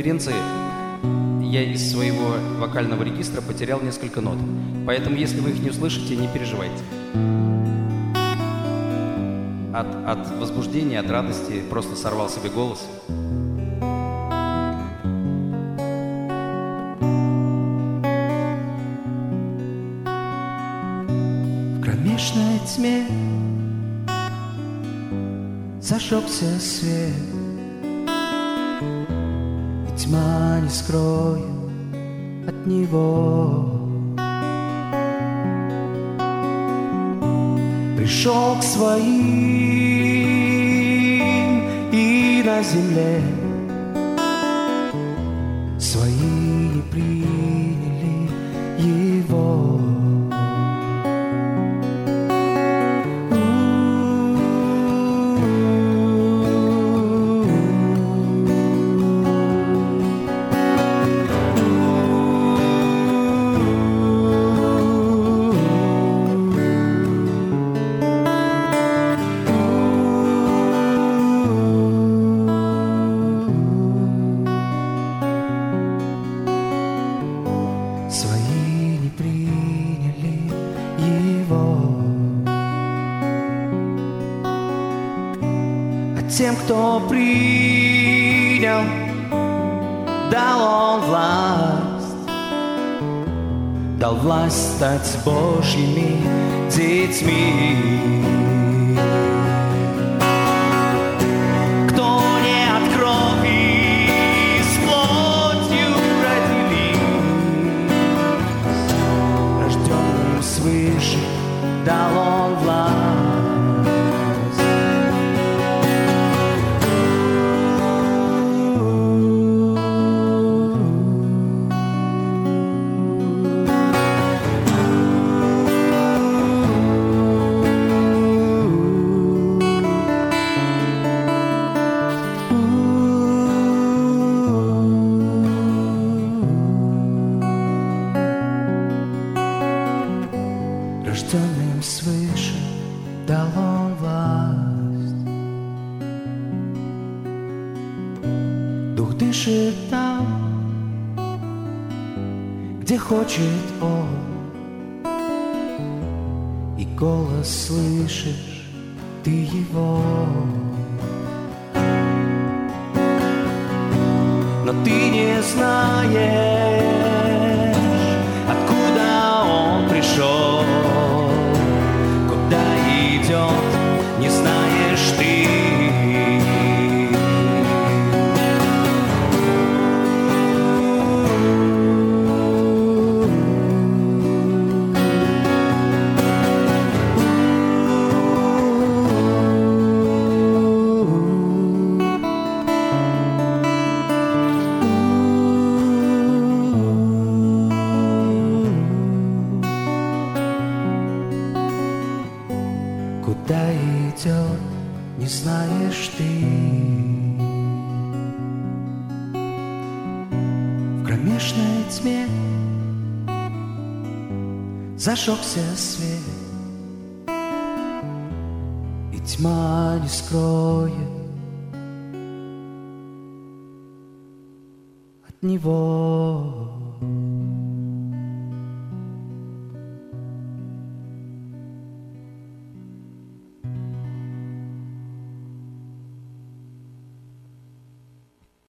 конференции я из своего вокального регистра потерял несколько нот. Поэтому, если вы их не услышите, не переживайте. От возбуждения, от радости просто сорвал себе голос. В кромешной тьме зажегся свет, и тьма не скроет от него. Пришел к своим, и на земле свои не приняли его. Свои не приняли его. А тем, кто принял, дал он власть стать Божьими детьми. Кто не от крови с плотью родились, рожденным свыше дал он власть. Рожденным свыше дал он власть. Дух дышит там, где хочет он, и голос слышишь ты его. Но ты не знаешь, откуда он пришел, не знаешь ты. Куда идет, не знаешь ты. В кромешной тьме зажегся свет, и тьма не скроет от него.